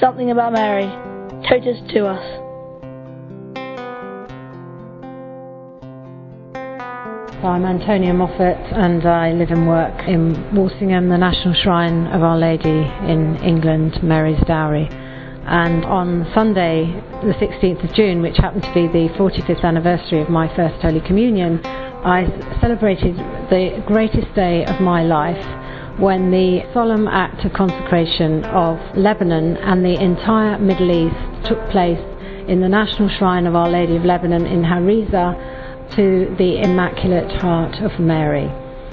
Something about Mary. Totus Tuus. I'm Antonia Moffat and I live and work in Walsingham, the National Shrine of Our Lady in England, Mary's Dowry. And on Sunday, the 16th of June, which happened to be the 45th anniversary of my First Holy Communion, I celebrated the greatest day of my life when the solemn act of consecration of Lebanon and the entire Middle East took place in the National Shrine of Our Lady of Lebanon in Hariza to the Immaculate Heart of Mary.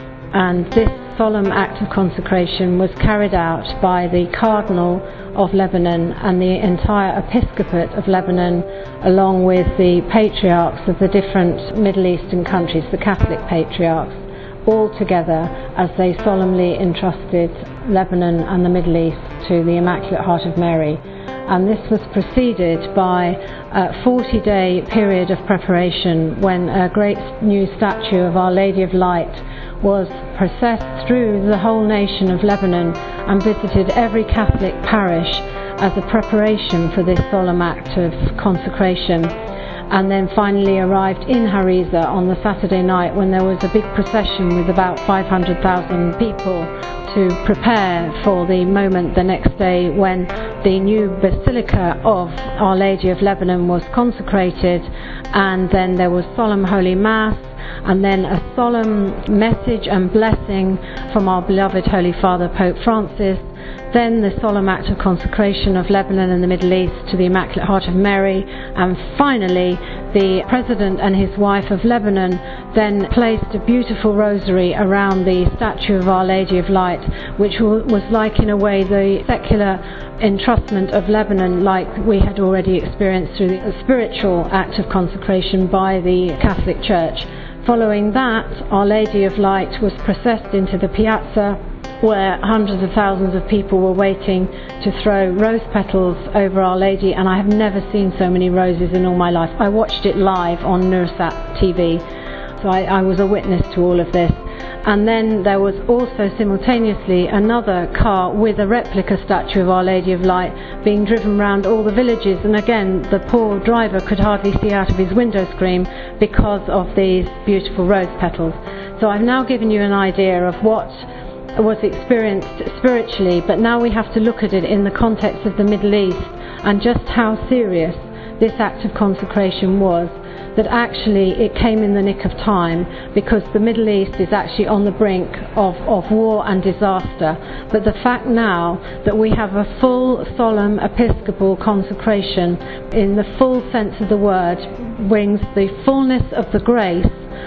And this solemn act of consecration was carried out by the Cardinal of Lebanon and the entire Episcopate of Lebanon, along with the patriarchs of the different Middle Eastern countries, the Catholic patriarchs, all together as they solemnly entrusted Lebanon and the Middle East to the Immaculate Heart of Mary. And this was preceded by a 40-day period of preparation when a great new statue of Our Lady of Light was processed through the whole nation of Lebanon and visited every Catholic parish as a preparation for this solemn act of consecration, and then finally arrived in Hariza on the Saturday night when there was a big procession with about 500,000 people to prepare for the moment the next day when the new Basilica of Our Lady of Lebanon was consecrated, and then there was solemn Holy Mass, and then a solemn message and blessing from our beloved Holy Father Pope Francis, then the solemn act of consecration of Lebanon and the Middle East to the Immaculate Heart of Mary, and finally the President and his wife of Lebanon then placed a beautiful rosary around the statue of Our Lady of Light, which was like in a way the secular entrustment of Lebanon, like we had already experienced through the spiritual act of consecration by the Catholic Church. Following that, Our Lady of Light was processed into the piazza, where hundreds of thousands of people were waiting to throw rose petals over Our Lady, and I have never seen so many roses in all my life. I watched it live on Nursat TV, so I was a witness to all of this. And then there was also simultaneously another car with a replica statue of Our Lady of Light being driven around all the villages, and again the poor driver could hardly see out of his window screen because of these beautiful rose petals. So I've now given you an idea of what was experienced spiritually, but now we have to look at it in the context of the Middle East and just how serious this act of consecration was, that actually it came in the nick of time, because the Middle East is actually on the brink of war and disaster. But the fact now that we have a full solemn episcopal consecration in the full sense of the word brings the fullness of the grace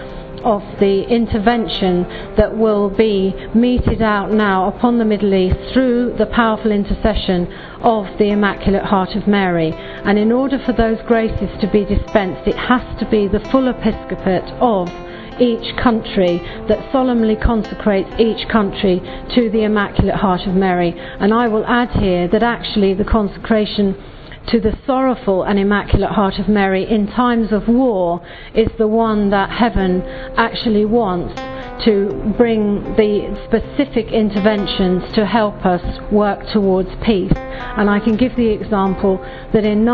of the intervention that will be meted out now upon the Middle East through the powerful intercession of the Immaculate Heart of Mary. And in order for those graces to be dispensed, it has to be the full episcopate of each country that solemnly consecrates each country to the Immaculate Heart of Mary. And I will add here that actually the consecration to the sorrowful and Immaculate Heart of Mary in times of war is the one that heaven actually wants to bring the specific interventions to help us work towards peace. And I can give the example that in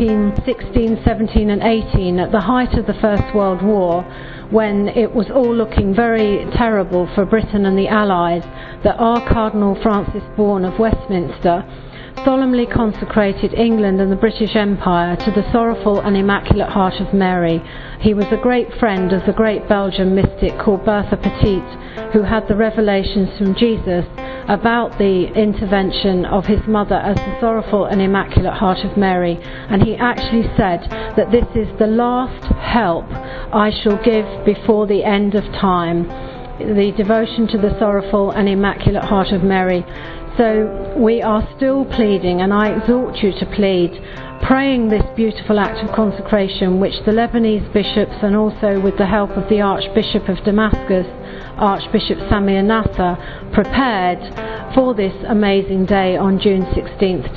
1916, 17 and 18, at the height of the First World War, when it was all looking very terrible for Britain and the Allies, that our Cardinal Francis Bourne of Westminster solemnly consecrated England and the British Empire to the sorrowful and Immaculate Heart of Mary. He was a great friend of the great Belgian mystic called Bertha Petit, who had the revelations from Jesus about the intervention of his mother as the sorrowful and Immaculate Heart of Mary. And he actually said that this is the last help I shall give before the end of time, the devotion to the sorrowful and Immaculate Heart of Mary. So we are still pleading, and I exhort you to plead, praying this beautiful act of consecration which the Lebanese bishops, and also with the help of the Archbishop of Damascus, Archbishop Samir Nasser, prepared for this amazing day on June 16th,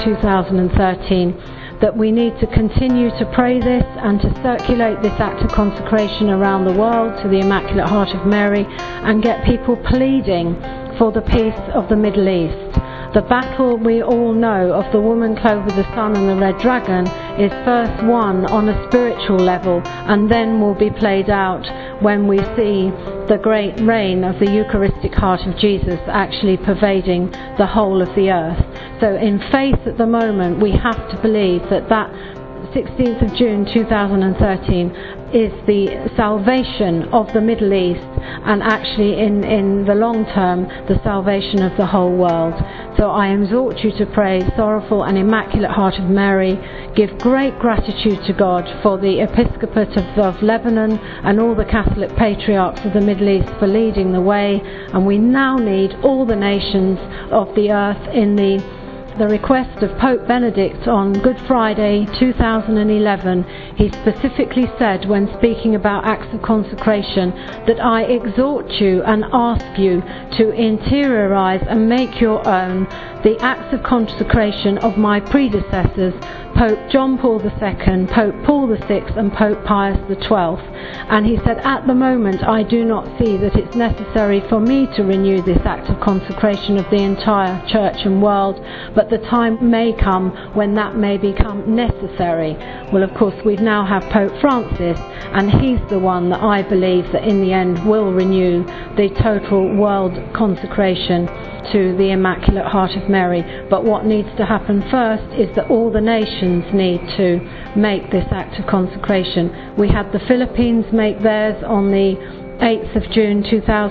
2013. That we need to continue to pray this and to circulate this act of consecration around the world to the Immaculate Heart of Mary, and get people pleading for the peace of the Middle East. The battle we all know of the woman clothed with the sun and the red dragon is first won on a spiritual level, and then will be played out when we see the great reign of the Eucharistic heart of Jesus actually pervading the whole of the earth. So in faith at the moment, we have to believe that 16th of June 2013 is the salvation of the Middle East, and actually in the long term the salvation of the whole world. So I exhort you to pray, Sorrowful and Immaculate Heart of Mary. Give great gratitude to God for the Episcopate of Lebanon and all the Catholic patriarchs of the Middle East for leading the way, and we now need all the nations of the earth in the request of Pope Benedict on Good Friday 2011. He specifically said, when speaking about acts of consecration, that I exhort you and ask you to interiorize and make your own the acts of consecration of my predecessors, Pope John Paul II, Pope Paul VI and Pope Pius XII. And he said, at the moment I do not see that it's necessary for me to renew this act of consecration of the entire church and world, but the time may come when that may become necessary. Well, of course, we now have Pope Francis, and he's the one that I believe that in the end will renew the total world consecration to the Immaculate Heart of Mary. But what needs to happen first is that all the nations need to make this act of consecration. We had the Philippines make theirs on the 8th of June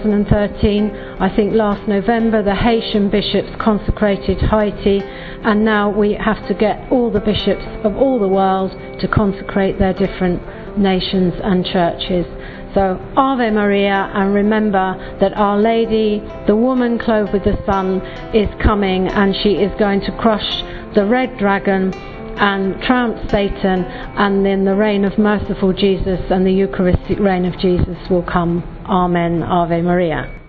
2013. I think last November the Haitian bishops consecrated Haiti, and now we have to get all the bishops of all the world to consecrate their different nations and churches. So Ave Maria, and remember that Our Lady, the woman clothed with the sun, is coming, and she is going to crush the red dragon and trounce Satan, and then the reign of merciful Jesus and the Eucharistic reign of Jesus will come. Amen. Ave Maria.